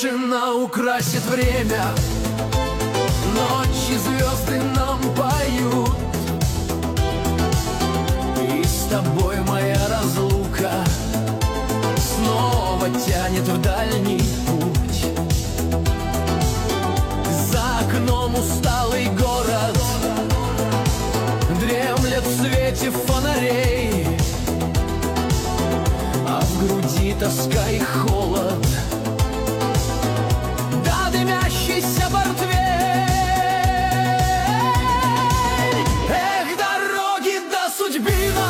Тишина украсит время, ночи звезды нам поют, и с тобой моя разлука снова тянет в дальний путь. За окном усталый город дремлет в свете фонарей, а в груди тоска и холод, да дымящийся портвейн. Эх, дороги да судьбина,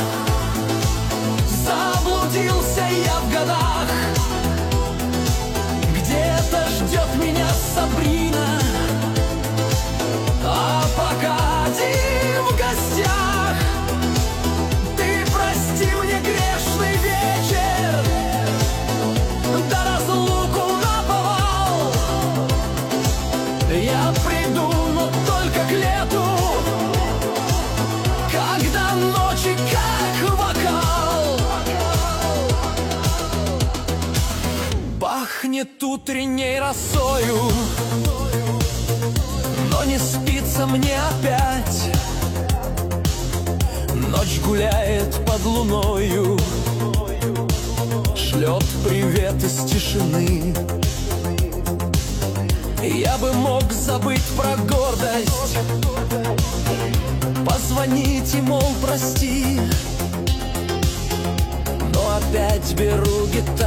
заблудился я в годах. Где-то ждет меня Сабрина, а пока один в гостях. Ты прости мне грешный вечер, да разлуку наповал. Я приду, но только к лету, когда ночи как вокал. Пахнет утренней росою, но не спится мне опять. Ночь гуляет под луною, шлет привет из тишины. Я бы мог забыть про гордость, позвонить и, мол, прости, но опять беру гитару